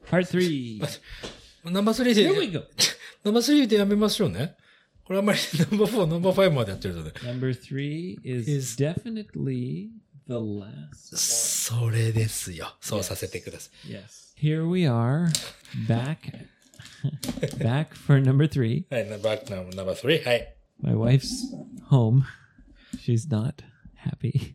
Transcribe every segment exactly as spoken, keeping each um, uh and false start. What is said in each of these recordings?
Part three. ナンバースリーで、 Here we go. ナンバースリーでやめましょうね。これあんまりナンバーフォー、ナンバーファイブまでやってるとね。 Number three is, Is- definitely the last それですよ。そうさせてください。 one. Yes. Here we are, back, back for number three. はい、ナンバー、ナンバースリー、はい。 My wife's home. She's not happy.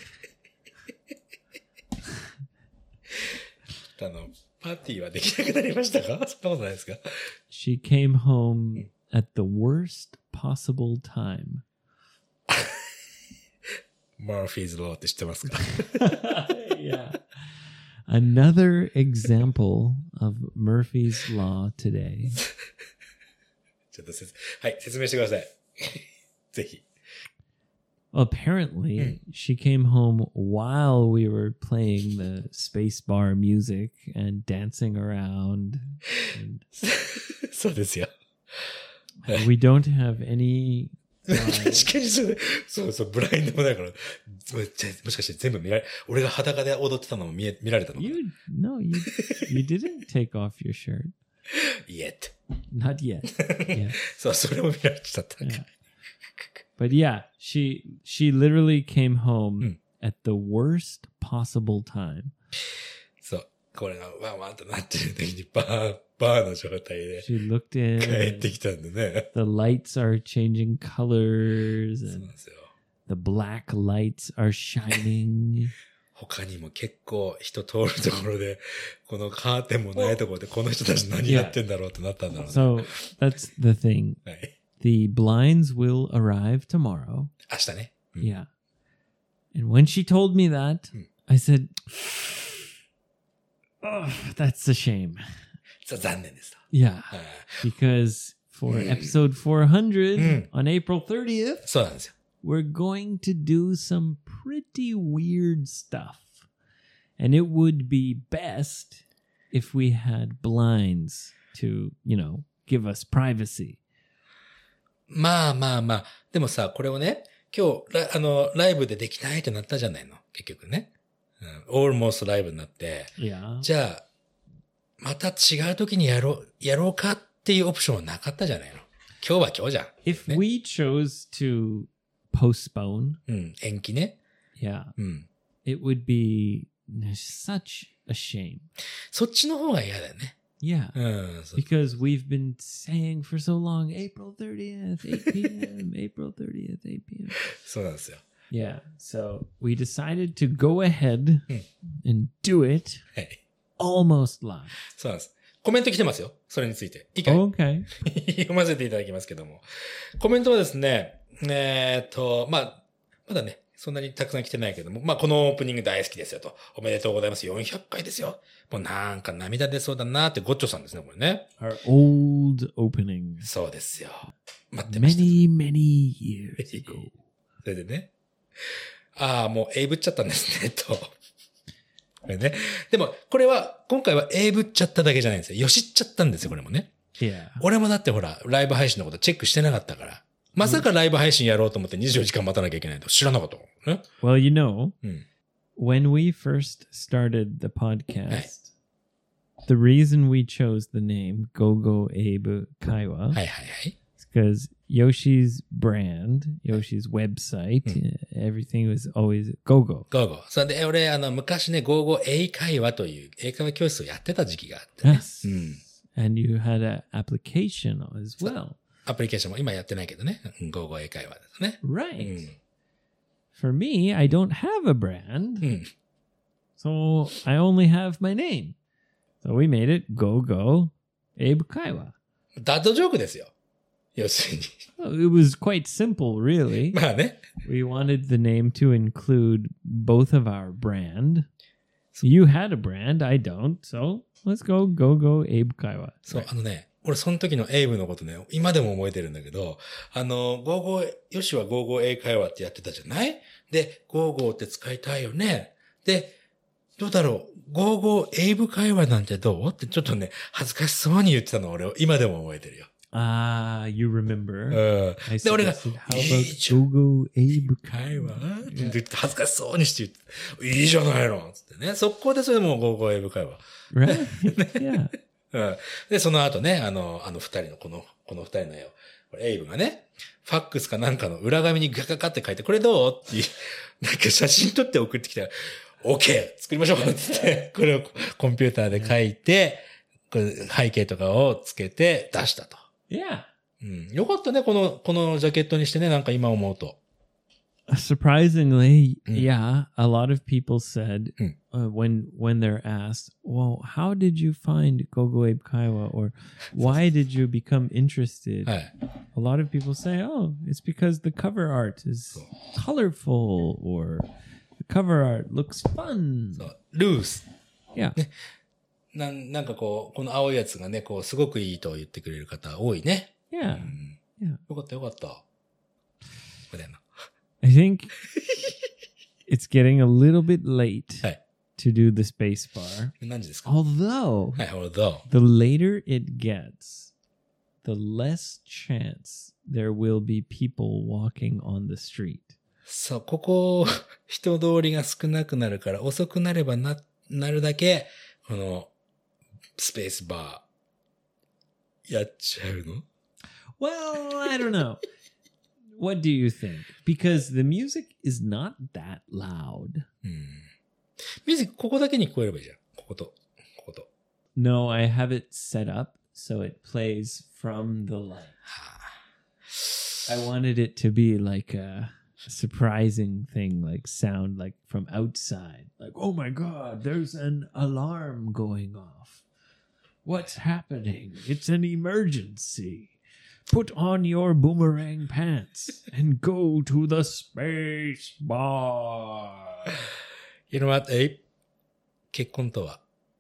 あの、パーティーはできなくなりましたか？そんなことないですか？ She came home at the worst possible time. マーフィーズローって知ってますか？ Yeah. Another example of Murphy's Law today. ちょっとせつ、はい、説明してください。ぜひ。 Apparently, she came home while we were playing the spacebar music and dancing around. And そうですよ。 we don't have any. 確かにそう、そうそう、ブラインドもないから、もしかして全部見られ、俺が裸で踊ってたのも見え、見られたのかな？ You no, you you didn't take off your shirt. Yet. Not yet. Yeah. そう、それも見られてたんだ。 Yeah. But yeah, she she literally came home at the worst possible time. そう、これがワンワンとなってる時にバー、バーの状態で She looked in. 帰ってきたんでね。 The lights are changing colors そうなん and ですよ。 the black lights are shining. 他にも結構人通るところで、このカーテンもないところでこの人たち何やってんだろうってなったんだろうね。 So that's the thing. はい。 The blinds will arrive tomorrow. 明日ね。うん Yeah. And when she told me that, I said, oh, that's a shame. そう残念ですと。 Yeah. はい Because for episode four hundred Mm. on April thirtieth, そうなんですよ。 we're going to do some pretty weird stuff. And it would be best if we had blinds to, you know, give us privacy. まあまあまあ。でもさ、これをね、今日、ラあの、ライブでできないってなったじゃないの。結局ね。うん。almost ライブになって。 Yeah. じゃあ、また違う時にやろう、やろうかっていうオプションはなかったじゃないの。今日は今日じゃん。 If we chose to postpone, うん。延期ね。 yeah, うん。 it would be such a shame. そっちの方が嫌だよね。 Yeah. うん。そう Because we've been saying for so long, April thirtieth, eight p.m., April thirtieth, eight p.m. そうなんですよ。 Yeah. So we decided to go ahead and do it はい。 almost live. そうなんです。コメント来てますよ。それについて。いいかい Okay. 読ませていただきますけども。コメントはですね、えーっと、まあ、まだね、そんなにたくさん来てないけども、まあ、このオープニング大好きですよと。おめでとうございます。よんひゃっかいですよ。もうなんか涙出そうだなってゴッチョさんですね、これね。 Our old opening. そうですよ。待ってました。 Many, many years ago. それでね。ああ、もう英ぶっちゃったんですね、と。これね。でも、これは、今回は英ぶっちゃっただけじゃないんですよ。よしっちゃったんですよ、これもね。 Yeah. 俺もだってほら、ライブ配信のことチェックしてなかったから。まさかライブ配信やろうと思ってにじゅうよじかん待たなきゃいけないと知らなかったもんね。 Well, you know, うん。 when we first started the podcast, the reason we chose the name Go Go Abe Kaiwa はいはいはい。 is because Yoshi's brand, Yoshi's website, everything was always Go Go. ゴーゴー。それで、俺、あの、昔ね、ゴーゴー英会話という英会話教室をやってた時期があってね。 Yes. うん。 And you had an application as well. アプリケーションも今やってないけどね。うんゴーゴー英会話ですね。 Right. うん。 For me, I don't have a brand. うん。 So I only have my name. So we made it Go Go Abe Kaiwa. ダッドジョークですよ。要するに。 Well, it was quite simple, really. まあね。 We wanted the name to include both of our brand. You had a brand, I don't. So let's go Go Go Abe Kaiwa. そう、あのね、俺その時のエイブのことね、今でも覚えてるんだけど、あの、ゴーゴー、よしはゴーゴー英会話ってやってたじゃない？で、ゴーゴーって使いたいよね。で、どうだろう？ゴーゴー英語会話なんてどう？ってちょっとね、恥ずかしそうに言ってたのを俺、今でも覚えてるよ。 Ah, you remember. うん。 I で、俺が、 suggested, how いい about じゃん。 Go Go Abe 会話 Kaiwa? って言って恥ずかしそうにして言って、いいじゃないのつってね。速攻でそれでもうゴーゴー英語会話 Right? Yeah. うん。で、その後ね、あの、あの二人の、この、この二人の絵を、これエイブがね、ファックスかなんかの裏紙にガガガって書いて、これどうっていう、なんか写真撮って送ってきたら、OK! 作りましょうってって、これをコンピューターで書いて、これ背景とかをつけて出したと。 Yeah. うん。よかったね、この、このジャケットにしてね、なんか今思うと。 Surprisingly, Mm. yeah, a lot of people said Mm. uh, when when they're asked, "Well, how did you find Gogo Abe Kaiwa?" or "Why did you become interested?" はい。 A lot of people say, "Oh, it's because the cover art is colorful or the cover art looks fun." そう。ルース。 Yeah. なん、なんかこう、この青いやつがね、こう、すごくいいと言ってくれる方多いね。 Yeah. うん Yeah. よかったよかった。みたいな。 I think it's getting a little bit late はい。 to do the space bar. 何時ですか？ Although はい、ほら、ど the later it gets, the less chance there will be people walking on the street. そう、ここ、人通りが少なくなるから、遅くなればな、なるだけ、この、スペースバー、やっちゃうの？ Well, I don't know. What do you think? Because the music is not that loud. うん。ミュージックここだけに聞こえればいいじゃん。ここと、ここと。 No, I have it set up so it plays from the light. I wanted it to be like a surprising thing, like sound like from outside. Like, oh my God, there's an alarm going off. What's happening? It's an emergency. Put on your boomerang pants and go to the space bar. You know what, Abe? 結婚とは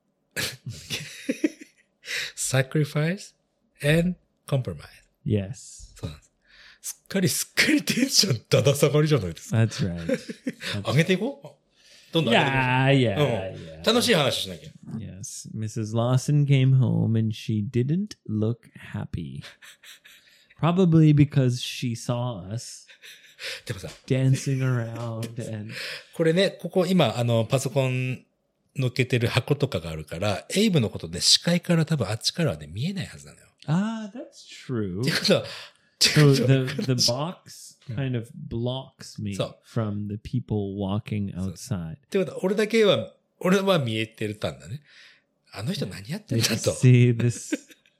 sacrifice and compromise. Yes, そうなんです。すっかりすっかりテンションだだ下がりじゃないですか。 that's right. 上げていこう。どんどん上げていきましょう。 Yeah, yeah, うん yeah. 楽しい話しなきゃ。 Yes, Missus Lawson came home and she didn't look happy. Probably because she saw us でもさ、 dancing around and これね、ここ今、あの、パソコン乗っけてる箱とかがあるから、エイブのことね、視界から多分あっちからはね、見えないはずなのよ。 ah, that's true. ってことは、 So the the box kind of blocks me So- from the people walking outside. ってことは、俺だけは、俺は見えてるたんだね。あの人何やってん You だと。 see this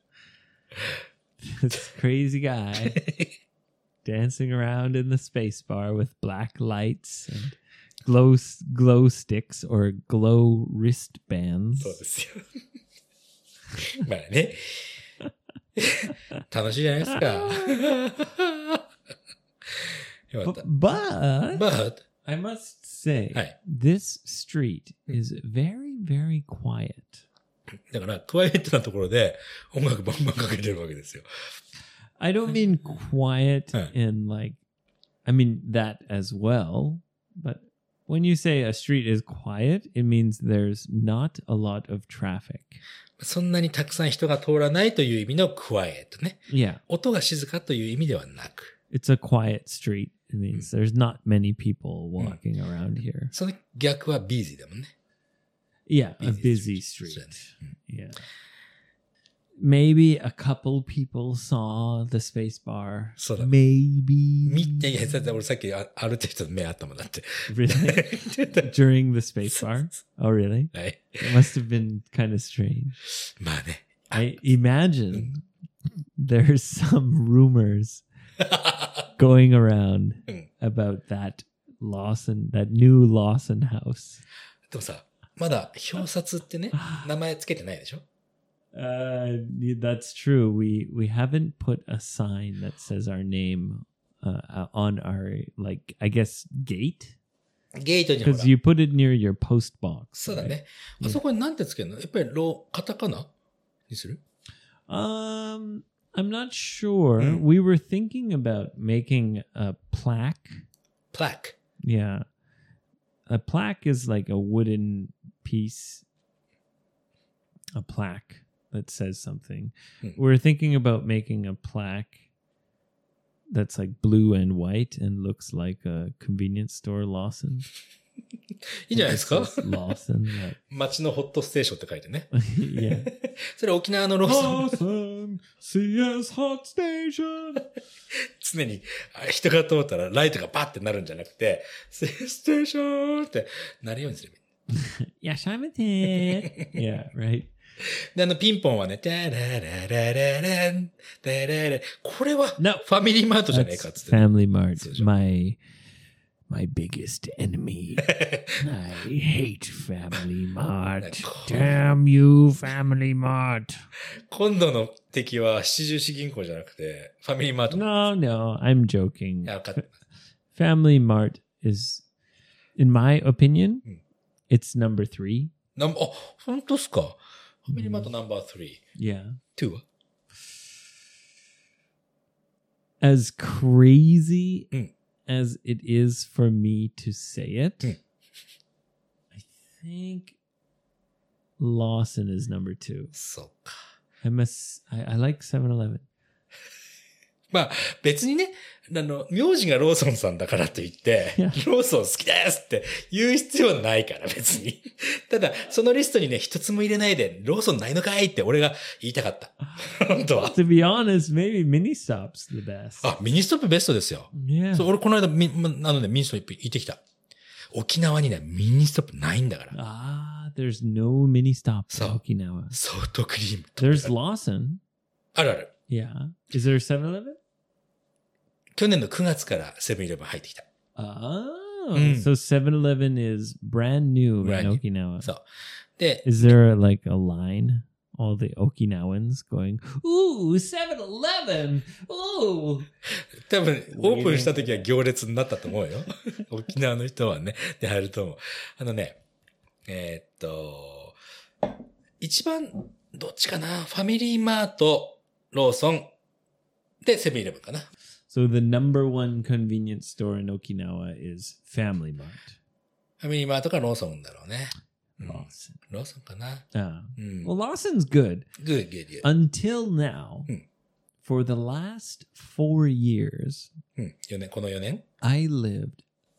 this crazy guy dancing around in the space bar with black lights and glow glow sticks or glow wristbands. そうですよ。まあね。楽しいじゃないですか。よかった。 But But, I must say, Hi. this street is very, very quiet. だから、クワイエットなところで音楽バンバンかけてるわけですよ。 I don't mean quiet Hi. in like, I mean that as well. But when you say a street is quiet, it means there's not a lot of traffic. そんなにたくさん人が通らないという意味のクワイエットね。 Yeah, 音が静かという意味ではなく。 it's a quiet street. It means there's not many people walking around here. その逆はビーズだもんね。 Yeah, a Busy busy street. street. Yeah. Maybe a couple people saw the space bar. そうだ。 Maybe. 見て、いや、だって俺さっきあ歩いてる人の目あったもんだって。 Really? During the space bar? Oh, really? はい。 It must have been kind of strange. まあね。 I imagine there's some rumors going around Mm. about that Lawson, that new Lawson house. でもさ、まだ表札ってね、名前つけてないでしょ？ Uh, that's true. We we haven't put a sign that says our name uh, on our, like, I guess, gate? ゲートにほら Because。you put it near your post box. そうだ right? ね。あそこになんてつけるの？やっぱりロー、カタカナにする？ Um, I'm not sure. Mm. We were thinking about making a plaque. プラック。 Yeah. A plaque is like a wooden piece, a plaque that says something. Hmm. We're thinking about making a plaque that's like blue and white and looks like a convenience store Lawson. いいんじゃないですか Lawson. That, 街のホットステーションって書いてね。 yeah. それ沖縄のローソン。 Lawson, C S Hot Station. 常にあ人が通ったらライトがバッてなるんじゃなくて、ステーションってなるようにすればいい。 Yeah, Shimon. Yeah, right. で、あの、ピンポンはね、タラララララン、タララ、これは、 No. ファミリーマートじゃねえかっ That's つって。 Family Mart. My my biggest enemy. I hate Family Mart. Damn you, Family Mart. 今度の敵は七十四銀行じゃなくて、ファミリーマート。 No, no, I'm joking. いや、わかってます。 Family Mart is, in my opinion, Hmm. it's number three. ナンバー、あ、本当っすか。ファミリーマートナンバースリー。 Yeah. ツーは As crazy Hmm. as it is for me to say it, Hmm. I think Lawson is number two. そうか。 I must. I, I like seven eleven. まあ、別にね、あの、名字がローソンさんだからといって、 いやローソン好きですって言う必要はないから、別に。ただ、そのリストにね、一つも入れないで、ローソンないのかいって俺が言いたかった。本当は。 To be honest, maybe Mini Stop's the best. あ、ミニストップベストですよ。 Yeah. そう、俺この間、み、まあのね、ミニストップ行ってきた。沖縄にね、ミニストップないんだから。 Ah, there's no Mini Stop in So- Okinawa. ソフトクリーム。 There's Lawson. あるある。 Yeah. Is there a seven eleven? 去年のくがつからセブンイレブン入ってきた。 Oh, Mm. so seven eleven is brand new Brand in new. Okinawa. そう。で、 Is there like a line? All the Okinawans going, ooh, seven eleven! Ooh! 多分、オープンした時は行列になったと思うよ。沖縄の人はね、で入ると思う。あのね、えーっと、一番、どっちかな、ファミリーマート、ローソン、で、セブンイレブンかな。 So the number one convenience store in Okinawa is Family Mart. ファミリーマートかローソンだろうね。うん、 Lawson. ローソンかな。 Ah. うん。 Well, Lawson's good. good, good, good. Until now, Hmm. for the last four years, うん。よねん、このよねん I lived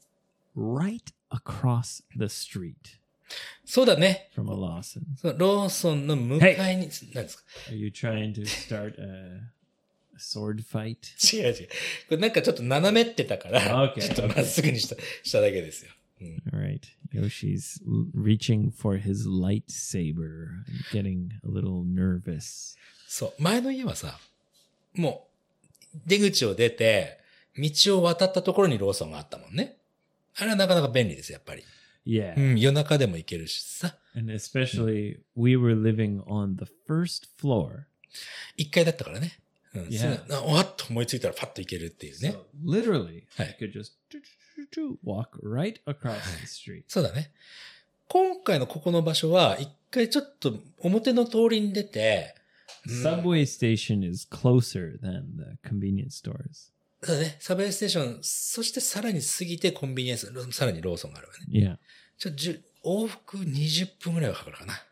right across the street そうだね。 from a Lawson. そうローソンの向かいに、何ですか Are you trying to start a, a sword fight? 違う違う。これなんかちょっと斜めってたから、 Okay, ちょっとまっすぐにした、しただけですよ。うん、 All right. Yoshi's l- reaching for his lightsaber and getting a little nervous. そう。前の家はさ、もう、出口を出て、道を渡ったところにローソンがあったもんね。あれはなかなか便利です、やっぱり。 Yeah. うん、夜中でも行けるしさ。 And especially, we were living on the first floor. 一階だったからね。うん、 Yeah. すぐあわっと思いついたらパッと行けるっていうね。 So literally, I Hey. could just walk right across the street. そうだね。今回のここの場所は、一回ちょっと表の通りに出て、うん Subway station is closer than the convenience stores. そうだね。サブウェイステーション、そしてさらに過ぎてコンビニエンス、さらにローソンがあるわね。 Yeah. ちょ、じゅ往復にじゅっぷんぐらいはかかるかな。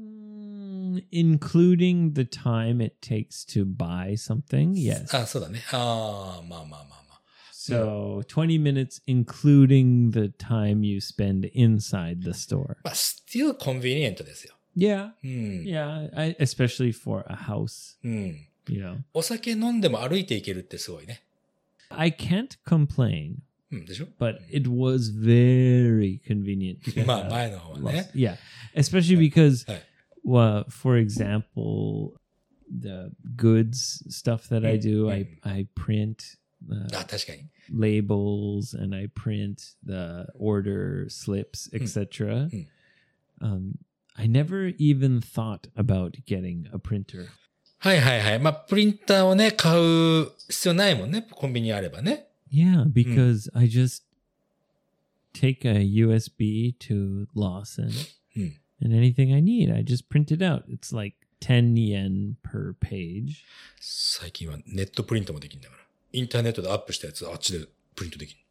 Mm, including the time it takes to buy something, yes. あ、そうだね。ああ、まあまあまあまあ。 So twenty minutes, including the time you spend inside the store. まあ、still コンビニエントですよ。 Yeah, うん。 yeah, I, especially for a house, うん。 you know. お酒飲んでも歩いていけるってすごいね。 I can't complain, うん、でしょ but it was very convenient. to まあ、 have 前の方は Lost- ね。 Yeah, especially because, はい。 well, for example, the goods stuff that I do, I, Mm. I print あ、 uh, 確かに。 labels and I print the order slips, et cetera. Mm. Um, I never even thought about getting a printer. はいはいはい。まあ、プリンターをね、買う必要ないもんね。コンビニあればね。 Yeah, because I just take a U S B to Lawson, Mm. and anything I need, I just print it out. It's like ten yen per page. 最近はネットプリントもできるんだから。インターネットでアップしたやつあっちでプリントでき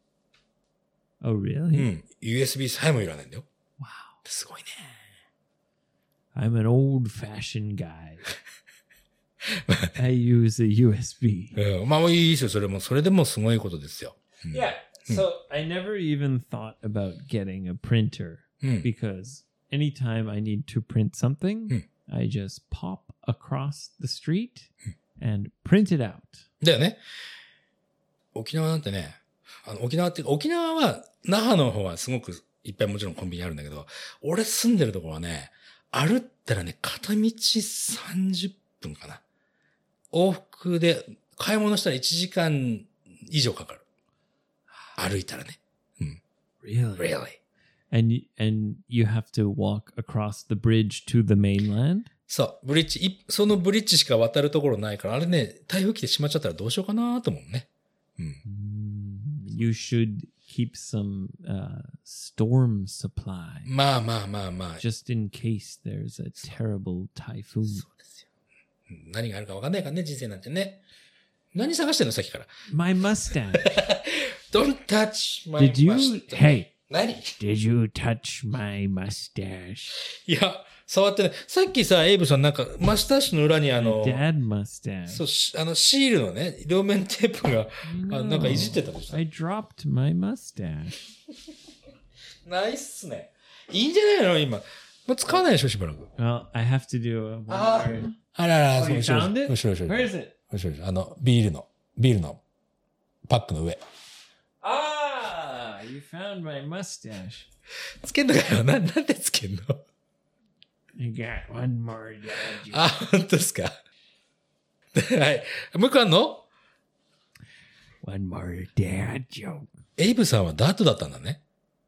Oh, る。う really? ん。ユーエスビー さえもいらないんだよ。 Wow. すごいね。 I'm an old-fashioned guy. I use a U S B. うん。まあいいですよ。それも、それでもすごいことですよ。うん Yeah. So I never even thought about getting a printer うん。 because anytime I need to print something, Hmm. I just pop across the street and print it out. だよね。沖縄なんてね、あの沖縄って、沖縄は、那覇の方はすごくいっぱいもちろんコンビニあるんだけど、俺住んでるところはね、歩ったらね、片道さんじゅっぷんかな。往復で、買い物したらいちじかん以上かかる。歩いたらね。うん。 Really? Really? And y- and you have to walk across the bridge to the mainland? そう、ブリッジ、いそのブリッジしか渡るところないから、あれね、台風来てしまっちゃったらどうしようかなと思うね。うん。 Mm, you should keep some uh, storm supply まあまあまあまあ。 just in case there's a terrible typhoon. そうですよ。うん何があるか分かんないからね、人生なんてね。何探してんのさっきから。 My mustache. Don't touch my Did you? mustache. Hey, 何 did you touch my mustache? いや、触ってない。さっきさ、エイブさんなんか、マスタッシュの裏にあの、 Dad mustache. そう、しあの、シールのね、両面テープが、あなんかいじってたでしょ。 I dropped my mustache. ないっすね。いいんじゃないの今。もう使わないでしょ、しばらく。 Well, I have to do a one Ah. more. あらら、 Oh, そう you 後ろ found it? 後ろ後ろ Where is it? 後ろ後ろあの、ビールの、ビールのパックの上。 Ah, you found my mustache. つけんのかよ。な、なんでつけんの I got one more dad joke. あ、本当ですか。はい。もう一個あんの One more dad joke. エイブさんはダートだったんだね。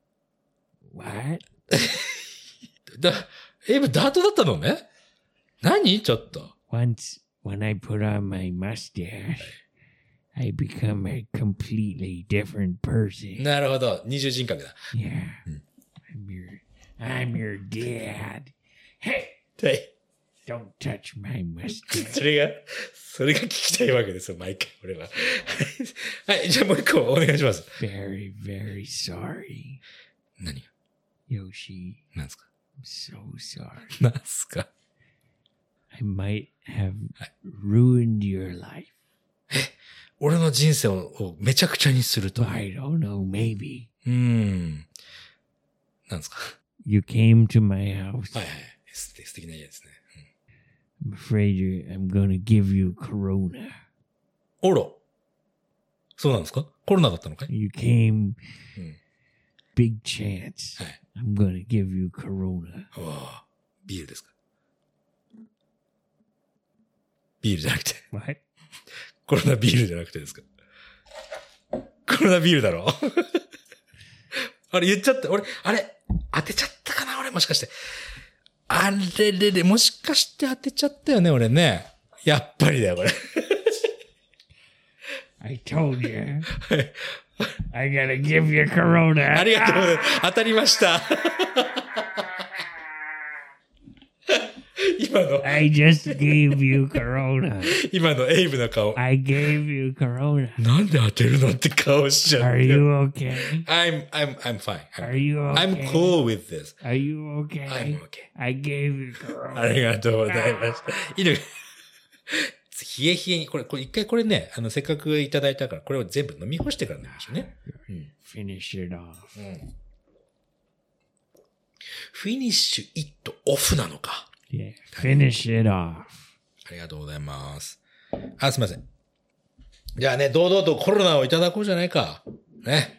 What? だ、エイブダートだったのね。何ちょっと。 Once, when I put on my mustache, I become a completely different person. なるほど。二重人格だ。 Yeah. I'm your, I'm your dad. Hey, はい。 don't touch my mustache. それが、それが聞きたいわけですよ、毎回、俺は。はい。じゃあもう一個お願いします。 Very, very sorry. 何が Yoshi, 何ですか I'm so sorry. 何ですか I might have ruined your life. 俺の人生ををめちゃくちゃにすると。 I don't know, maybe. うーん。何ですか You came to my house. はいはい。素敵素敵な家ですね。 I'm afraid you, I'm gonna give you corona. おろ。そうなんですかコロナだったのかい You came, うん。 big chance. はい。 I'm gonna give you corona. うわぁビールですかビールじゃなくて。 What? コロナビールじゃなくてですかコロナビールだろあれ言っちゃった。俺、あれ当てちゃったかな俺もしかして。あれれれ、もしかして当てちゃったよね俺ね。やっぱりだよこれ。 I told you. I gotta give you corona. ありがとうございます。当たりました。今の、 I just gave you corona. 今のエイブの顔。 I gave you corona. なんで当てるのって顔しちゃ Are う。 you okay? I'm, I'm, I'm fine. I'm, Are you okay? I'm cool with this. Are you okay? I'm okay. I gave you corona. ありがとうございました。いいのか冷え冷えに、これ、これ一回これね、あの、せっかくいただいたから、これを全部飲み干してから飲みましょうね。うん。 Finish it off. うん。フィニッシュイットオフなのか。 Yeah. Finish it off. ありがとうございます。あ、すみません。じゃあね、堂々とコロナをいただこうじゃないか。ね。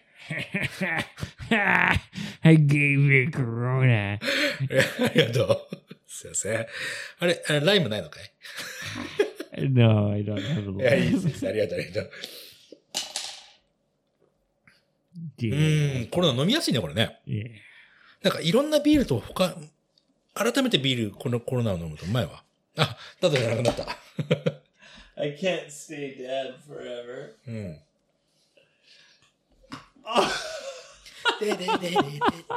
I gave you corona. ありがとう。すいません。あれ、あれライムないのかい No, I don't have いや、い a いです。ありがとう、ありがとう。 Yeah. うん、コロナ飲みやすいね、これね。 Yeah. なんかいろんなビールと他、改めてビール、このコロナを飲むとうまいわ。あ、だとじゃなくなった。 I can't stay dead forever. うん。 でででででで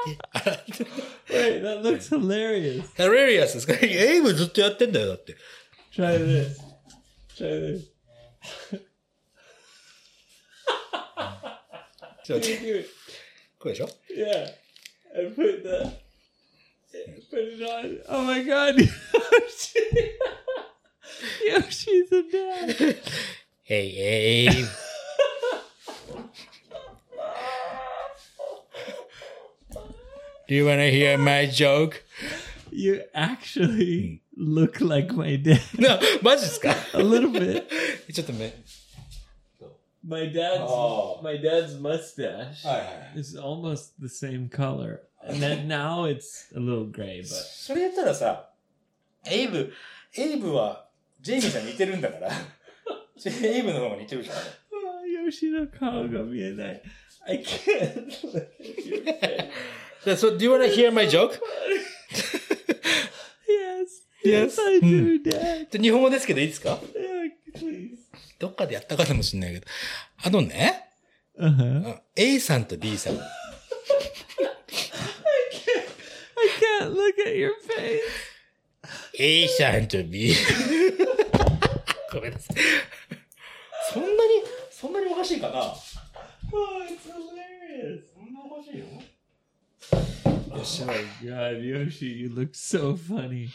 Wait, that looks hilarious. ハレリアスですかエイブずっとやってんだよ、だって。 Try this. Try this. ちょっと待 Can って you do it? これでしょ Yeah. And put the put it on. Oh my god. Yoshi. Yoshi's a dad. Hey, Abe. Do you wanna hear my joke? You actually look like my dad. な、マジですか A little bit. ちょっと目。 My dad's Oh. my dad's mustache はいはいはい。 is almost the same color. And then now it's a little gray, but それ言ったらさ、エイブ、エイブはジェイミーさんに似てるんだから、エイブの方が似てるじゃん。 oh, Yoshi no kao ga mienai. I can't look at your face. So, do you wanna hear my joke? Yes. Yes. Yes, I do, Dad. 日本語ですけどいいですか Yeah, please. どっかでやったかもしれないけど。あのね、 Uh-huh. A さんと B さん。 I can't I can't look at your face. A さんと B。ごめんなさい。そんなに、そんなにおかしいかな Oh, it's hilarious. そんなおかしいよ Oh my god, Yoshi, you look so funny.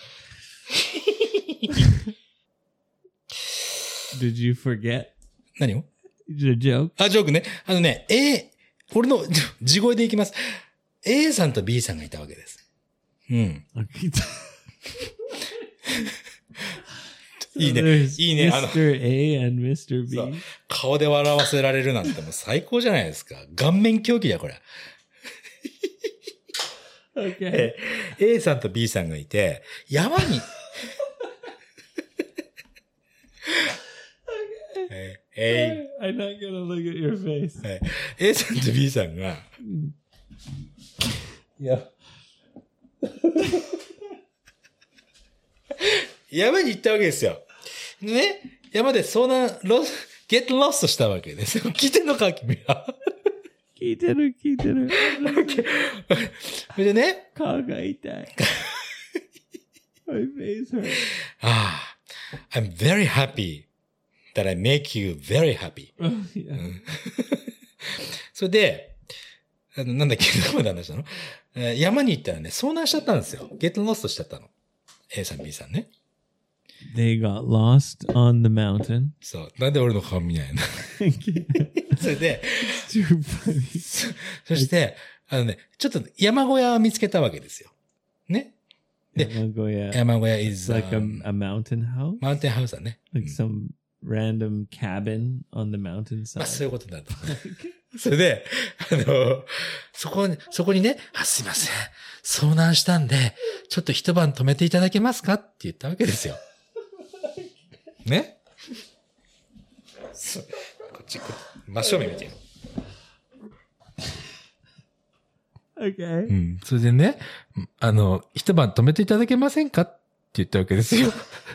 Did you forget 何を the joke? あ、ジョークね。あのね、A、俺の地声でいきます。A さんと B さんがいたわけです。うん。 Okay. いいね。 There's いいね。あの、 Mister A and Mister そう B. 顔で笑わせられるなんてもう最高じゃないですか。顔面狂気だよ、これ。 Okay. A さんと B さんがいて、山に、えーえ I'm not gonna look at your face. ーはい A さんと B さんが、 Yeah. 山に行ったわけですよ。でね、山で遭難、ロス、ゲットロストしたわけです。聞いてんのか、君は。 聞いてる、聞いてる。 それでね、 顔が痛い。My face hurts. ああ、I'm very happy that I make you very happy. Oh, yeah. それで、あのなんだっけ、どこまで話したの、えー山に行ったらね、遭難しちゃったんですよ。ゲットロストしちゃったの。A さん、B さんね。 They got lost on the mountain. そう。なんで俺の顔見ないのそれで、 Too funny. そ, そして、あのね、ちょっと山小屋を見つけたわけですよ。ね。で、 Yamagoya. 山小屋 It's is like a, um, a mountain house. マウンテンハウスだね。 Like うん some random cabin on the まあ mountainside. そういうことになると。それで、あの、そこに、そこにね、あ、すいません。遭難したんで、ちょっと一晩泊めていただけますかって言ったわけですよ。ね、そう、こっち、こっち真正面見てよ。 Okay. うん。それでね、あの、一晩泊めていただけませんかって言ったわけですよ。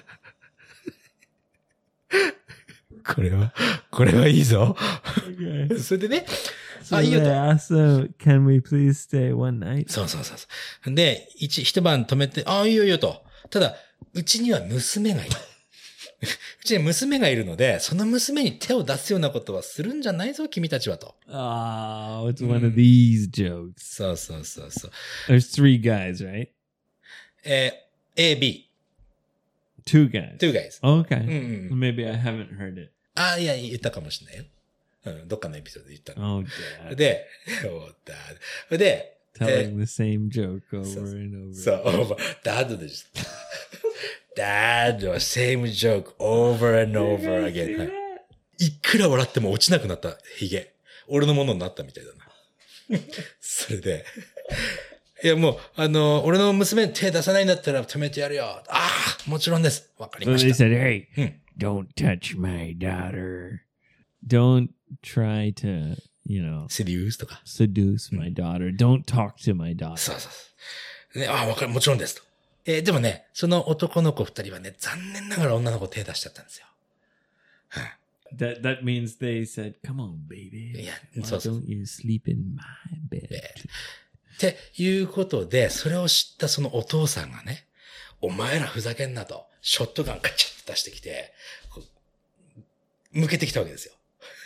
これは、これはいいぞ。 Okay. それでね、 So あ、いいよ they と。 asked them, can we please stay one night? そうそうそうそう。で、一、一晩泊めて、ああ、いいよいいよと。ただ、うちには娘がいる。うちに娘がいるので、その娘に手を出すようなことはするんじゃないぞ、君たちはと。 Oh, it's one of these jokes. そうそうそうそう。 There's three guys, right? えー、A、B、 Two guys. two guys。 Okay. うんうん。 Maybe I haven't heard it. ああ、いや、言ったかもしれないよ。うん、どっかのエピソードで言ったの。 Oh, dad. で、おだ、で、 Telling the same joke over so- and over. そう、ダッドでした。ダッドは same joke over and over again。はい、いくら笑っても落ちなくなったヒゲ。俺のものになったみたいだな。それで、いやもう、あの、俺の娘に手出さないんだったら止めてやるよ。ああ、もちろんです。わかり So ま they した。 said, hey, Hmm. don't touch my daughter. Don't try to, you know, セリウスとか。 seduce my daughter. Don't talk to my daughter. そうそうそう。ね、ああ、わかる、もちろんですと。えーでもね、その男の子二人はね、残念ながら女の子手出しちゃったんですよ。はい、 That that means they said, come on, baby. Yeah, Why so- so- don't you sleep in my bed? っていうことで、それを知ったそのお父さんがね、お前らふざけんなと、ショットガンカチャッと出してきて、こう向けてきたわけですよ。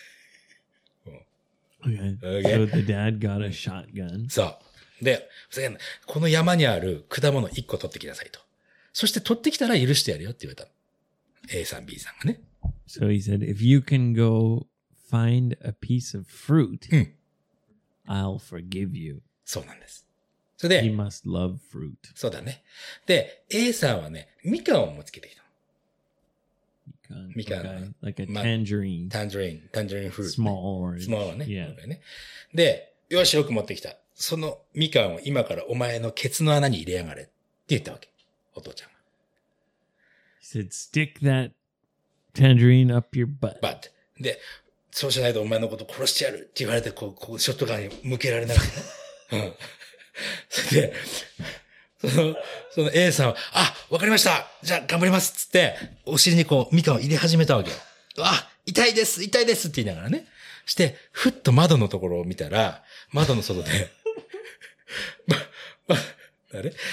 Okay. Okay. So the dad got a shotgun. そう。で、ふざけんな。この山にある果物一個取ってきなさいと。そして取ってきたら許してやるよって言われたの。A さん、B さんがね。 So he said, if you can go find a piece of fruit, うん。 I'll forgive you. そうなんです。 それ He で、 must love fruit. そうだね。で、A さんはね、みかんを持ちつけてきた。 Mikan, Mikan. okay. Like a Ma- tangerine. タンジュリン、タンジュリンフルーツ、ね。 Small orange. スモールはね。 Yeah. 今回ね。で、よし、よく持ってきた。そのみかんを今からお前のケツの穴に入れやがれって言ったわけ。お父ちゃんが。 He said, stick that tangerine up your butt. バッて。で、そうしないとお前のこと殺してやるって言われて、こう、こうショットガンに向けられながらね。うん。それで、その、その A さんは、あ、わかりましたじゃあ頑張りますっつって、お尻にこう、みかんを入れ始めたわけよ。あ、痛いです痛いですって言いながらね。して、ふっと窓のところを見たら、窓の外で、ま、ま、あれい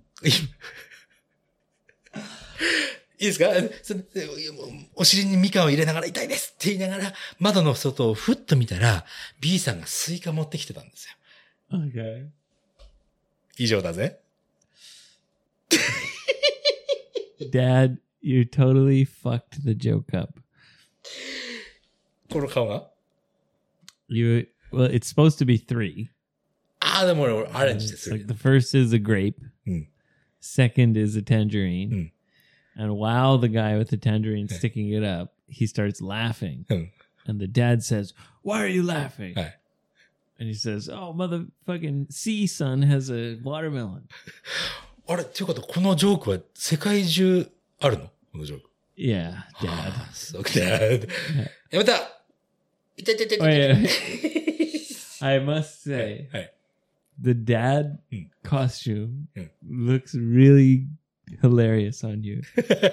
いですかそお尻にみかんを入れながら痛いですって言いながら、窓の外をふっと見たら、B さんがスイカ持ってきてたんですよ。 Okay. 以上だぜ。 Dad, you totally fucked the joke up. この顔が You well, it's supposed to be three. ああ、でも俺、俺アレンジで It's する like。the first is a grape. Mm. Second is a tangerine. Mm. And while the guy with the tangerine sticking it up, he starts laughing. うん。 And the dad says, "Why are you laughing?" はい。 And he says, "Oh, motherfucking C son has a watermelon." あれ、っていうこと、このジョークは世界中あるのこのジョーク。 Yeah, dad. ああ、そうだ。やめた痛い痛い痛い痛い Wait, 痛い。 I must say, はい。 the dad Mm. costume Mm. looks really hilarious on you.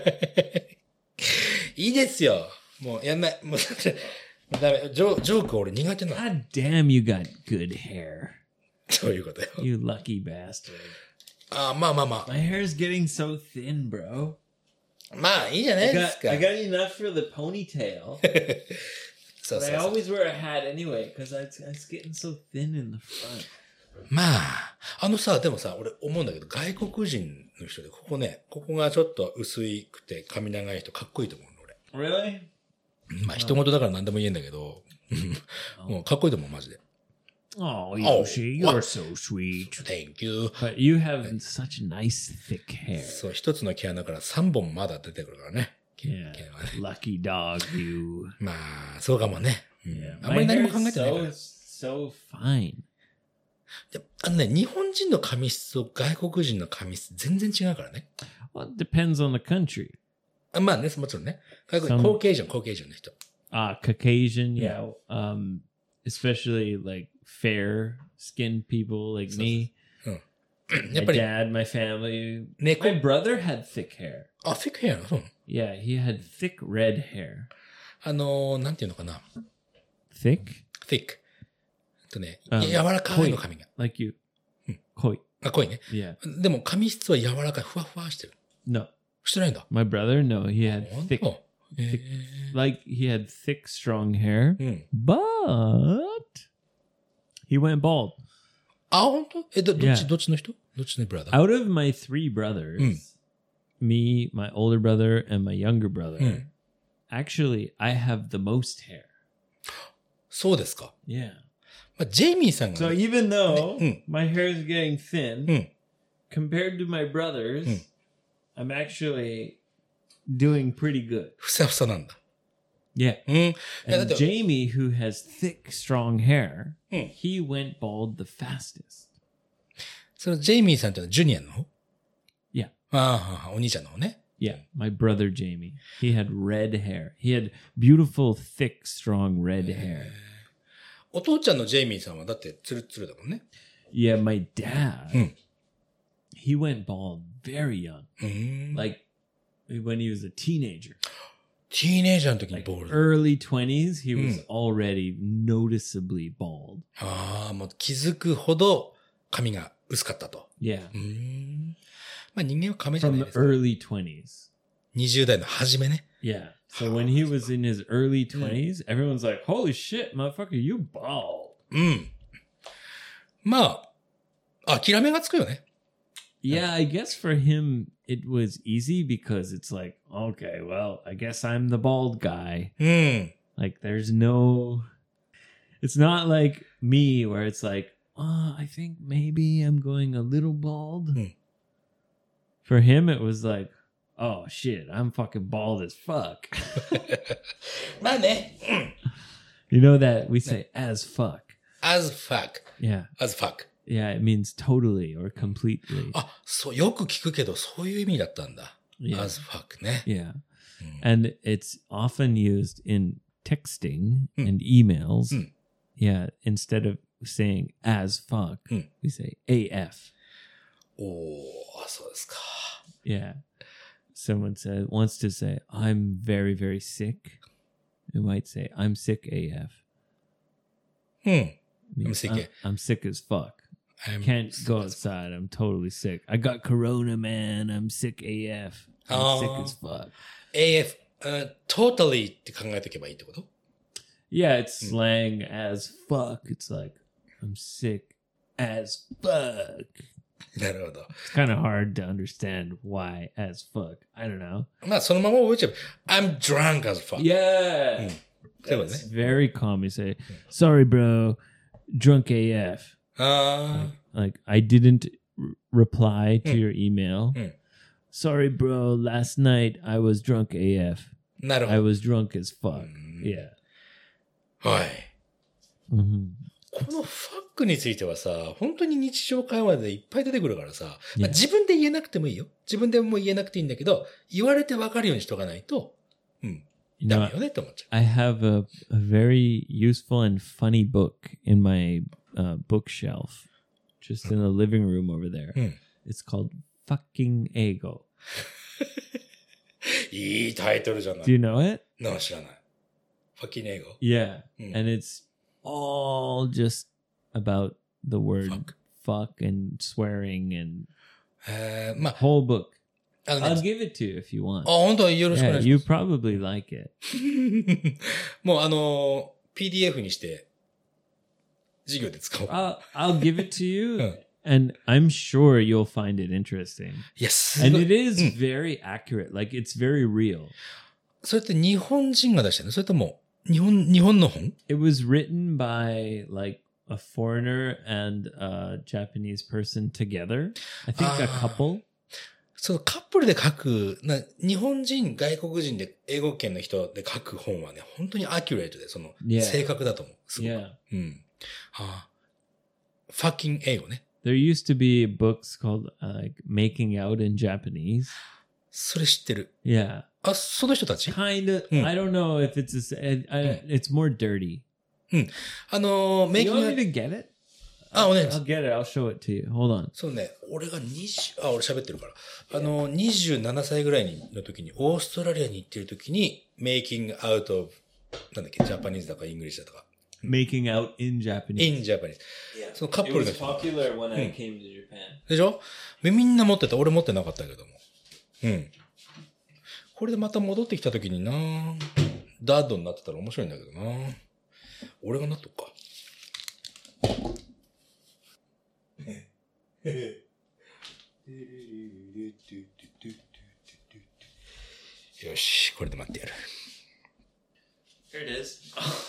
いいですよ。もうやんない。もうだって、もうダメ。ジョジョーク俺苦手なの。 God damn, you got good hair. そういうことよ。 You lucky bastard. ああ、まあまあま My hair's getting so thin, bro. あ。まあいいじゃない I で got, すか。 I got enough for the ponytail. そう But そう I そう。 always wear a hat anyway because it's, it's getting so thin in the front. まあ、あのさ、でもさ、俺思うんだけど、外国人の人で、ここね、ここがちょっと薄いくて髪長い人かっこいいと思うの、 Really? 俺。まあ、人事だから何でも言えんだけど、もうかっこいいと思う、マジで。 Oh, Oh, Yoshi, you're what? so sweet. Thank you. But you have such nice thick hair. そう、一つの毛穴から三本まだ出てくるからね。毛 Yeah. 毛はね。 Lucky dog, you. まあ、そうかもね。うん Yeah. あんま My り何 hair も考え is てないから。 so, so fine. であのね、日本人の髪質と外国人の髪質全然違うからね。 Well, it depends on the country. あまあね、もちろんね。外国 Some- コーケージョン、コーケージョンの人。 Uh, Caucasian, yeah. Um, especially like fair skinned people like So- me. やっ My ぱり、 dad, my family. 猫 My brother had thick hair. あ、フィックヘアなのそうなの Yeah, he had thick red hair. あのー、なんていうのかな。 Thick? フィック。えっとね、 うん柔らかいの髪が。 Like you. Hmm. Koi. あ、濃いね。 Yeah. でも髪質は柔らかい、ふわふわしてる。 No. してないんだ。 My brother, no. He had 本 thick, 当え thick- like he had thick, strong hair, ーうん。 but he went bald. あ、本当え、ど、どっち、 Yeah. どっちの人どっちのブラダー Out of my three brothers, Mm. me, my older brother, and my younger brother, Mm. actually, I have the most hair. そうですか。 Yeah. まあ、ジェイミーさんが So ね、 even though Mm. my hair is getting thin, Mm. compared to my brothers, Mm. I'm actually doing pretty good. ふさふさなんだ。 Yeah. うん。いやだっ And て Jamie, who has thick, strong hair, Mm. he went bald the fastest. それジェイミーさんってのはジュニアの方 Yeah. ああ、お兄ちゃんの方ね。 Yeah, my brother Jamie. He had red hair. He had beautiful, thick, strong red hair. お父ちゃんのジェイミーさんはだってツルツルだもんね。 Yeah, my dad, Mm. he went bald very young, うーん。 like when he was a teenager. ティーネイジャーの時に Like ボール。 early twenties, he was Mm. already noticeably bald. ああ、もう気づくほど髪が薄かったと。 Yeah, うーん。まあ人間は亀じゃ from ない the ですか。 early twenties. にじゅう代の初めね。 Yeah. So when he was in his early twenties, everyone's like, "Holy shit, motherfucker, you bald." うん。まあ、諦めがつくよね。 Yeah, I guess for him it was easy because it's like, okay, well, I guess I'm the bald guy. うん。 Like there's no it's not like me where it's like, uh, I think maybe I'm going a little bald. Hmm. For him, it was like, oh shit, I'm fucking bald as fuck. まあね。うん。 You know that we say as fuck. as fuck. Yeah. as fuck. Yeah, it means totally or completely. あ、そう、よく聞くけど、そういう意味だったんだ。 Yeah. as fuck ね。 Yeah. うん And it's often used in texting Hmm. and emails. Hmm. Yeah. Instead of saying as fuck, Hmm. we say A F. おー、そうですか。 Yeah. Someone said wants to say, I'm very, very sick. They might say, I'm sick A F. うん。 It means, I'm sick I'm, A F. I'm sick as fuck. I'm Can't go as- outside. I'm totally sick. I got corona, man. I'm sick A F. I'm Oh. sick as fuck. エーエフ、uh, totally って考えとけばいいってこと Yeah, it's slang as fuck. It's like, I'm sick as fuck. なるほど。 It's kind of hard to understand why as fuck. I don't know. まあ、そのまま覚えちゃう。I'm drunk as fuck. Yeah. そういうこと It's ね。 very calm. You say, sorry, bro, drunk A F. あ Like, I didn't r- reply to Mm. your email. Mm. Sorry, bro, last night I was drunk A F. ー、なるほ I ど。 was drunk as fuck. うん Yeah. はい。 hmm このファックについてはさ、本当に日常会話でいっぱい出てくるからさ、まあ Yeah. 自分で言えなくてもいいよ。自分でも言えなくていいんだけど、言われてわかるようにしとかないと、うん、 You ダ know, メよねって思っちゃ I have a, a very useful and funny book in my uh, bookshelf, just in the living room over there. Mm. It's called Fucking Ego. う。いいタイトルじゃない Do。you know it? なあ、知らない。ファッキン英語 Yeah. Mm. And it's all just about the word Fuck. fuck, and swearing and えー、まあ、 whole book. あの I'll ね、 give it to you if you want. あ、本当よろしくお Yeah, 願いし you ます probably like it. もうあのー、ピーディーエフ にして、授業で使おう。 I'll, I'll give it to you, Mm. and I'm sure you'll find it interesting. いや、す And ごい it is Mm. very accurate. Like, it's very real. それって日本人が出してるのそれとも、日本、日本の本 It was written by like a foreigner and a Japanese person together. I think a Ah. couple. そのカップルで書く、な日本人、外国人で英語圏の人で書く本はね、本当にアキュレートで、その、 Yeah. 正確だと思う。すごく Yeah. うん。はあ、ファッキン英語ね。 There used to be books called uh, like Making Out in Japanese. それ知ってる。 Yeah. あ、その人たち Kind of. Mm. I don't know if it's a, s- I- I- it's more dirty. あのー、メイキ You ング want me to get it? あ、お願いします I'll。get it. I'll show it to you. Hold on. そうね、俺がにじゅう、あ、俺喋ってるから。あの、にじゅうななさいぐらいの時に、オーストラリアに行ってる時に、making out of、なんだっけ、ジャパニーズだかイングリッシュだとか、 Making Out in Japanese. in Japanese。そのカッ It プルの was 人。 popular when I Mm. came to Japan. でしょみんな持ってた。俺持ってなかったけども。うん。これでまた戻ってきた時になダッドになってたら面白いんだけどな俺がなっとくか。よし、これで待ってやる。 Here it is.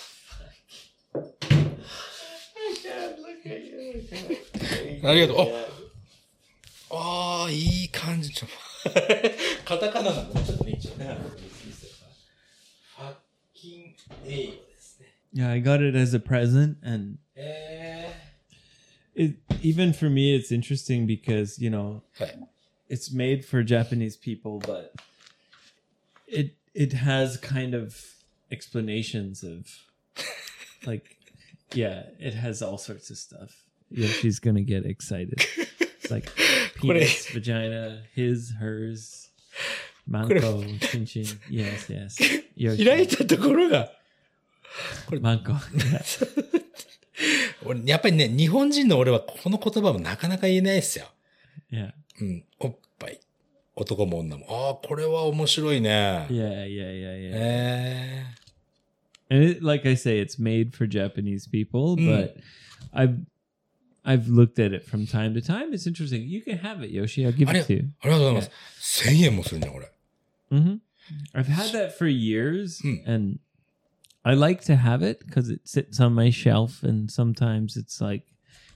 Oh, ありがとう。ああー、いい感じ。ちょカタカナなんだね。ちょっとね、一応ね。ファッキン英語ですね。 Yeah, I got it as a present, and え it even for me, it's interesting because you know ー、はい。 it's made for Japanese people, but it it has kind of explanations of like, yeah, it has all sorts of stuff. Yeah, she's gonna get excited. It's like penis, vagina, his, hers, manko, chin chin. Yes, yes. 開いたところが、 Manko. Yeah. 俺やっぱりね、日本人の俺はこの言葉もなかなか言えないですよ。 Yeah. うん。おっぱい。男も女も。ああ、これは面白いね。 Yeah, yeah, yeah, yeah. え And it, like I say, it's made for Japanese people, Mm. but I've I've looked at it from time to time. It's interesting. You can have it, Yoshi. I'll give it to you. ー、ありがとうございます。せんえんもするね、これ。 hmm I've had that for years, Mm. and I like to have it because it sits on my shelf, and sometimes it's like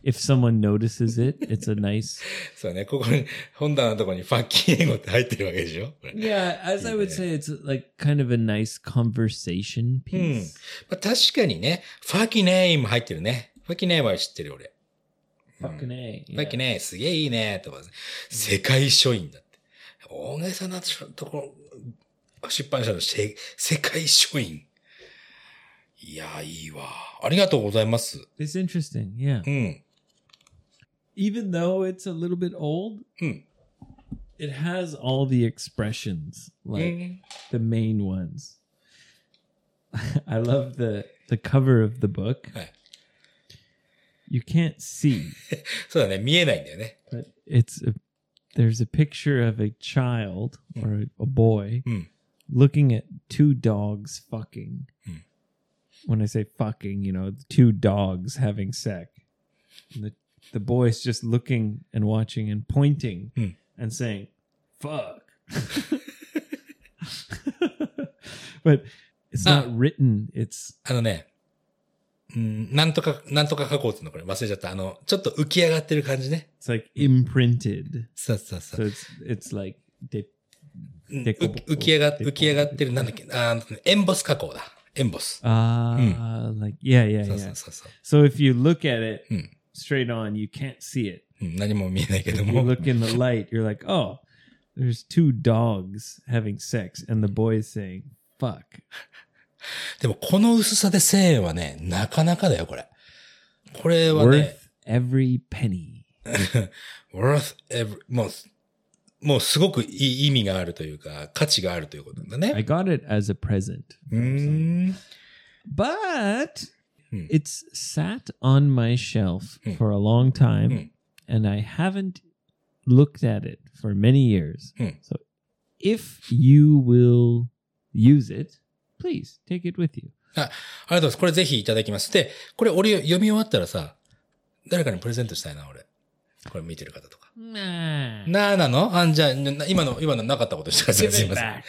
if someone notices it, it's a nice... そうね、ここに、本棚のところにファッキー英語って入ってるわけでしょ Yeah, as I would say, it's like kind of a nice conversation うん。 piece. まあ、確かにね、ファッキーネーム入ってるね。ファッキーネームは知ってる俺。 Fucking A. ファッキーネームすげえいいねとか、世界書院だって。大げさなところ、出版社の世世界書院。いや、いいわ。ありがとうございます。 It's interesting, yeah. うん。 Even though it's a little bit old, うん。 it has all the expressions, う like ん the main ones. I love the the cover of the book. はい。 You can't see, そうだね、見えないんだよね。 but it's a, there's a picture of a child or a, a boy うん。 looking at two dogs fucking. Hmm. When I say fucking, you know, two dogs having sex. And the the boy's just looking and watching and pointing Hmm. and saying, "Fuck." But it's not written. It's あのね、うん、なんとか、なんとか加工っていうのこれ忘れちゃった。あの、ちょっと浮き上がってる感じね。 it's like imprinted. そうそうそ So う。 it's it's like they うんでこう浮き上が、浮き上がってる、なんだっけ、あーエンボス加工だ。エンボス。 ah like yeah yeah そう yeah. そうそうそう。 So if you look at it うん。 straight on, you can't see it. うん、何も見えないけど If you も。 look in the light, you're like, oh, there's two dogs having sex, and the boy's saying, fuck. でもこの薄さでせんえんはね、なかなかだよ、これ。これはね、 Worth every penny. worth every, もう、もうすごくいい意味があるというか、価値があるということなんだ I ね。 got it as a present. うーん。 But Hmm. it's sat on my shelf Hmm. for a long time, Hmm. and I haven't looked at it for many years. Hmm. So if you will use it, please take it with you. あ、ありがとうございます。これぜひいただきます。で、これ俺読み終わったらさ、誰かにプレゼントしたいな、俺。これ見てる方とか。 Nah. なーなのあんじゃあ、な今の、今のなかったことしてください。 Give すい it ません。 back.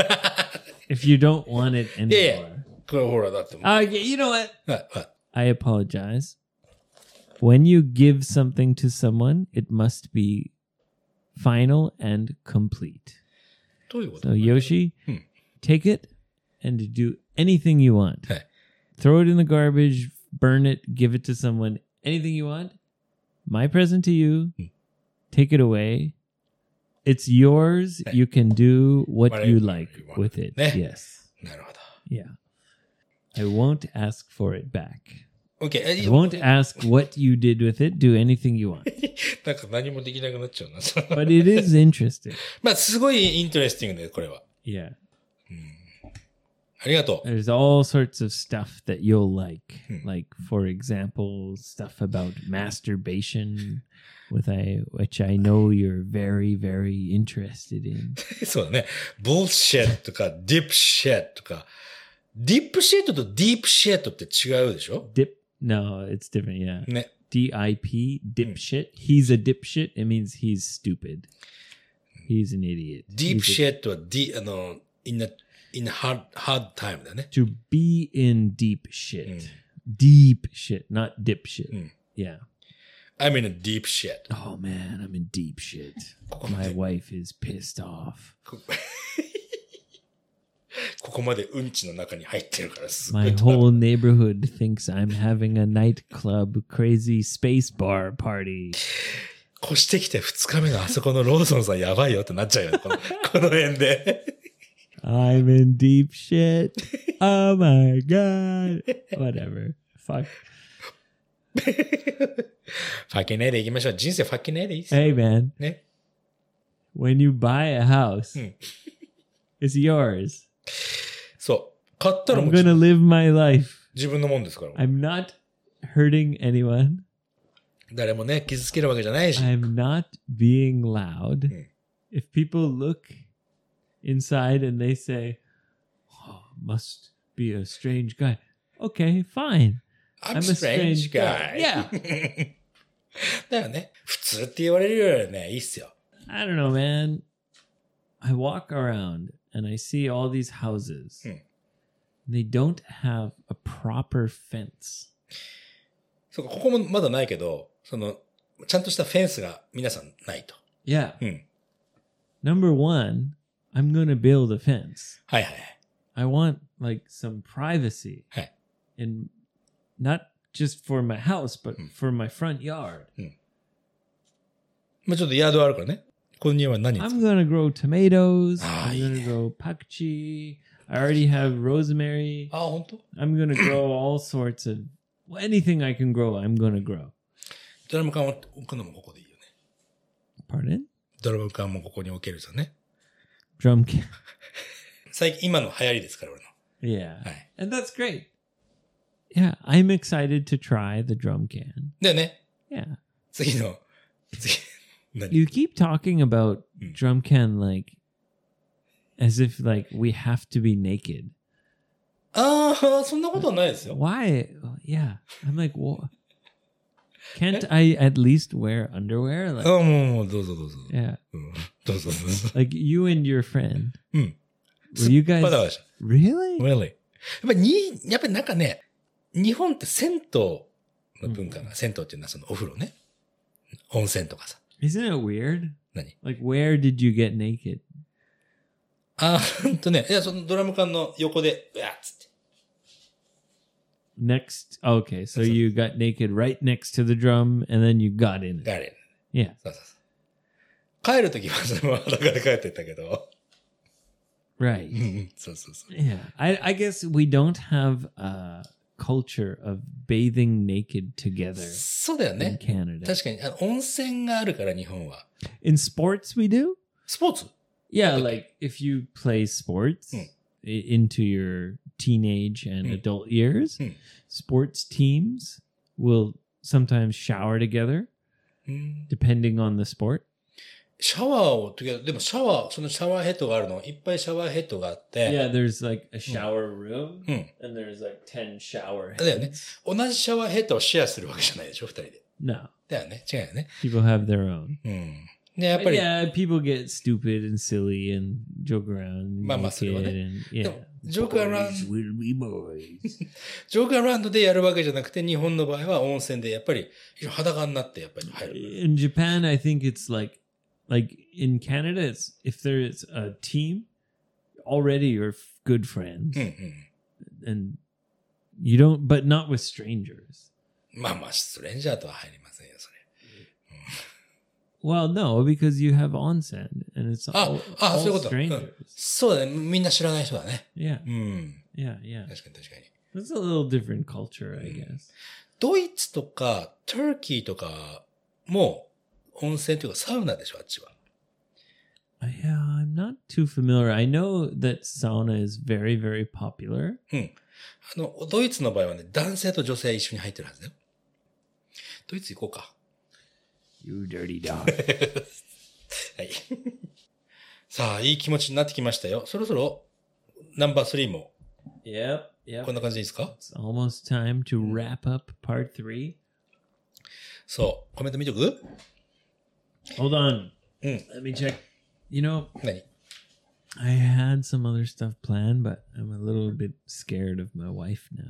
If you don't want it いやい anymore. や、これほら、だってもう。 Uh, you know what? はいはい I apologize. When you give something to someone, it must be final and complete. どういうこと So, Yoshi, Hmm. take it and do anything you want. はい。 Throw it in the garbage, burn it, give it to someone, anything you want. My present to you. Hmm. Take it away. It's yours. Hey. You can do what Whatever you you like want. with it. Eh. Yes. なるほど。 Yeah. I won't ask for it back. OK。 I won't ask what you did with it. Do anything you want. なんか何もできなくなっちゃうな。 But it is interesting. まあ、すごいイントレスティングで、これは。 Yeah. ありがとう。 There's all sorts of stuff that you'll like. Hmm. Like, for example, stuff about masturbation, with I, which I know you're very, very interested in. そうだね。ボーシェットとか、ディップシェットとか。ディップシェットとディープシェットって違うでしょ Dip. No, it's different. Yeah. ね。 D I P, dipshit. He's a dipshit. It means he's stupid. He's an idiot. ディー He's プ a- シェットは、D、あの、in a, in a hard, hard time だね。 to be in deep shit. Mm. Deep shit, not dipshit. Mm. Yeah. I'm in a deep shit. Oh man, I'm in deep shit. ここま My で、 wife is pissed off. こここまでうんちの中に入ってるからすご My い。 whole neighborhood thinks I'm having a nightclub crazy space bar party. 越してきて二日目のあそこのローソンさんやばいよってなっちゃうよね。このこの辺で。 I'm in deep shit. Oh my god. Whatever. Fuck. ファッキーネーで行きましょう。人生ファッキーネーでいいっすよ。 Hey man, ね。 when you buy a house, Hmm. it's yours. そう。買ったら I'm もう自 gonna live my life. 自分のもんですから。 I'm not hurting anyone. 誰もね、傷つけるわけじゃないし。 I'm not being loud. Hmm. If people look inside and they say, oh, must be a strange guy. Okay, fine. I'm I'm a strange strange guy. guy. Yeah. だよね。普通って言われるよりね、いいっすよ。 I don't know, man. I walk around and I see all these houses. Hmm. They don't have a proper fence. そうか、ここもまだないけど、 その、ちゃんとしたフェンスが皆さんないと。 Yeah. うん。 Number one, I'm gonna build a fence. はいはいはい。 I want like some privacy. はい。 And not just for my house, but for my front yard. まあちょっとヤードあるからね。この家は何 I'm gonna grow tomatoes. Ah, I'm gonna yeah. grow pakchi. I already have rosemary. ああ、本当？ I'm gonna grow all sorts of anything I can grow. I'm gonna grow. ドラム缶を置くのもここでいいよね。 Pardon? ドラム缶もここに置けるさね。 Drum can. 最近、今の流行りですから、俺の。 Yeah. はい。 And that's great. Yeah, I'm excited to try the drum can. だよね。 Yeah. 次の、次、何 You keep talking about drum can like as if like we have to be naked. ああ、そんなことはないですよ。 Why? Yeah. I'm like, well, can't I at least wear underwear? あ Like, あ、もう、もう、どうぞどうぞ。 yeah. うんどうぞどうぞ。 Like you and your friend. うん。 Were you ま guys だまだした。 really? Really? やっぱりに、やっぱりなんかね、日本って銭湯の文化が、銭湯っていうのはそのお風呂ね。温泉とかさ。 Isn't it weird? 何 Like where did you get naked? ああ、ほんとね。いや、そのドラム缶の横で、うわっつって。 Next. Okay, so you got naked right next to the drum and then you got in it. ガレ Yeah. そうそうそう。帰るときはそのまま裸で帰ってったけど。 Right. うんそうそうそう。 Yeah. I, I guess we don't have a culture of bathing naked together そうだよ in ね。 Canada. 確かに、あの温泉があるから日本は。 In sports, we do? スポーツ Yeah, Okay. like if you play sports Hmm. i- into your teenage and Hmm. adult years, Hmm. sports teams will sometimes shower together うん。 depending on the sport. シャワーを時々、でもシャワー、そのシャワーヘッドがあるの、いっぱいシャワーヘッドがあって、 Yeah, there's like a shower room うん。 and there's like ten shower だよね heads. 同じシャワーヘッドをシェアするわけじゃないでしょ、二人で。 No, だよね。違うよね。 people have their own. うん。で、やっ But ぱり、 yeah, people get stupid and silly and joke around. Ma- ma- naked それはね。 and yeah. でも、ジョークアラウン Boys will be boys. ジョークアラウンドでやるわけじゃなくて、日本の場合は温泉でやっぱり裸になってやっぱり入る。 In Japan, I think it's like, like in Canada, it's if there's a team, already you're f- good friends, うんうん。 and you don't, but not with strangers. まあまあ、ストレンジャーとは入りませんよ、それ。 Well, no, because you have onsen, and it's あ all, あ、 all そういうこと。うん strangers. そうだね。みんな知らない人だね。 Yeah, うん。 yeah, yeah. 確かに確かに。 That's a little different culture, I guess. ドイツとか、トルキーとかも、温泉というかサウナでしょ、あっちは。 Uh, Yeah, I'm not too familiar. I know that sauna is very, very popular. うん。あの、ドイツの場合はね、男性と女性一緒に入ってるはずだよ。ドイツ行こうか。 You dirty dog. はい。さあ、いい気持ちになってきましたよ。そろそろ、ナンバースリーも、 Yep, yep. こんな感じでいいですか？ It's almost time to wrap up part three. そう。コメント見とく？ Hold on. うん。 Let me check. You know, 何？ I had some other stuff planned, but I'm a little bit scared of my wife now.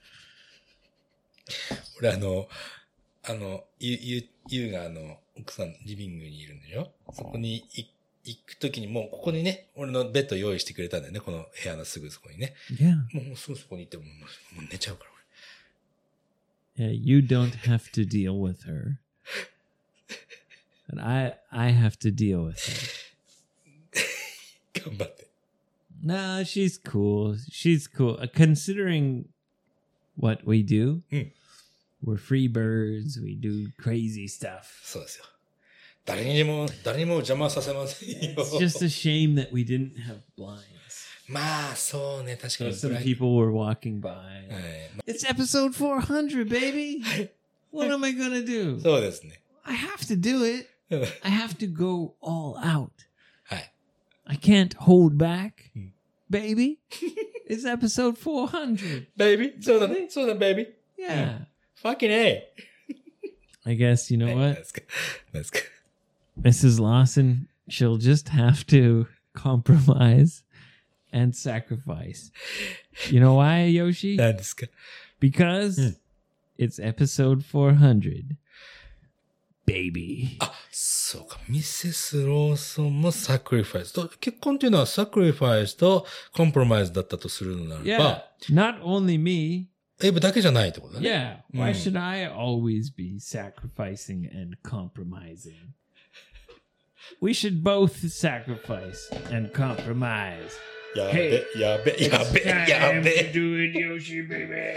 俺あの、あの、ゆ、ゆ、ゆうがあの、奥さん、リビングにいるんだよ。そこにい行くときにもう、ここにね、俺のベッド用意してくれたんだよね。この部屋のすぐそこにね。 Yeah. もう、もうすぐそこに行っても、もうもう寝ちゃうから、 Yeah, you don't have to deal with her. But I I have to deal with her. 俺。頑張って。 Nah, she's cool. She's cool. Uh, considering what we do, Hmm. we're free birds. We do crazy stuff. そうですよ。誰にも、誰にも邪魔させませんよ。 It's just a shame that we didn't have blinds. まあ、そうね、確か So に。 some people were walking by. はい。 It's episode four hundred, baby. What am I gonna do? そうですね。 I have to do it. I have to go all out. はい。 I can't hold back, Hmm. baby. It's episode four hundred. ベイビーそうだね。そうだ、ベイビー。 Yeah. fucking A. I guess, you know 何 what? ですか何ですか Missus Lawson, she'll just have to compromise and sacrifice. You know why, Yoshi? 何ですか Because Hmm. it's episode four hundred. baby. あ、そうか。ミセス・ローソンもサクリファイスと、結婚っていうのはサクリファイスとコンプロマイズだったとするのなら Yeah, ば、 not only me. エイブだけじゃないってことだね。 Yeah, why うん should I always be sacrificing and compromising? We should both sacrifice and compromise. やべ、やべ、やべ、や Time べ。 to do it, Yoshi baby.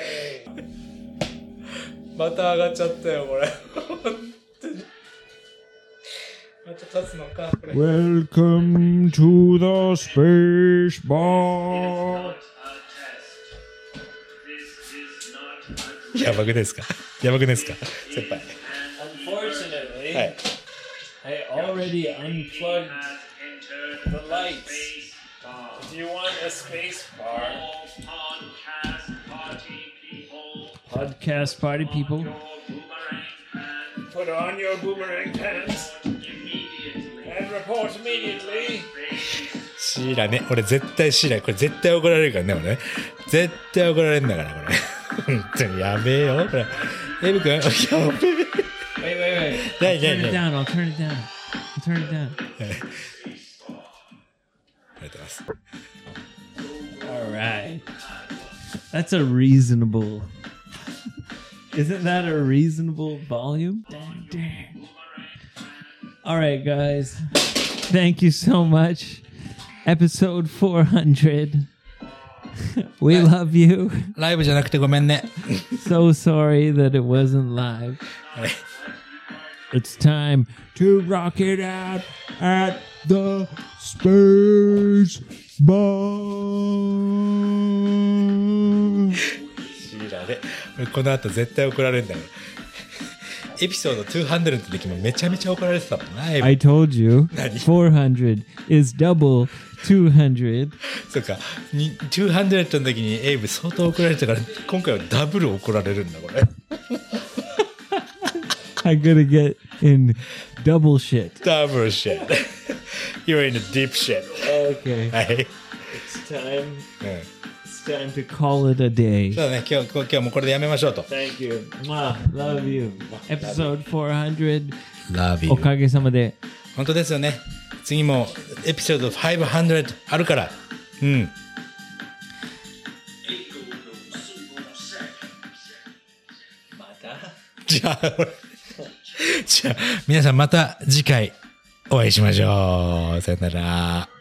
また上がっちゃったよ、これ。本当に。また立つのか、これ。 Welcome to the space bar. やばくですかやばくですか先輩。 Unfortunately, はい。 I already unplugged the lights. If you want a space bar, podcast party people, put on your boomerang pants and report immediately. シーラね、俺絶対シーラ、これ絶対怒られるからね、俺ね。絶対怒られるんだから、これ。本当にやべえよ、これ。エブ君、やべえ。 Wait, wait, wait. I'll 何 turn 何 it 何 down. I'll turn it down. I'll turn it down. ありがとうございます。 All right. That's a reasonable. Isn't that a reasonable volume? Dang, dang. All right, guys. Thank you so much. Episode four hundred. We love you. ライブじゃなくてごめんね。 So sorry that it wasn't live. はい。 It's time to rock it out at the space bar. シーラね、俺この後絶対怒られるんだから。エピソードにひゃくの時もめちゃめちゃ怒られてたもんな、エイブ。 I told you Nani? four hundred is double two hundred. そうか、ににひゃくの時にエイブ相当怒られてたから、今回はダブル怒られるんだ、これ。 I'm gonna get in double shit. ダブルシェット。You're in a deep shit. Okay. はい。 It's time. うん。 It's time to call it a day. そうだね、今日、今日もうこれでやめましょうと。 Thank you. Mwah. Love you. Episode four hundred. Love おかげさまで。 本当ですよね。次もエピソードごひゃくあるから。うん。またじゃあ、俺じゃあ、皆さんまた次回お会いしましょう。さよなら。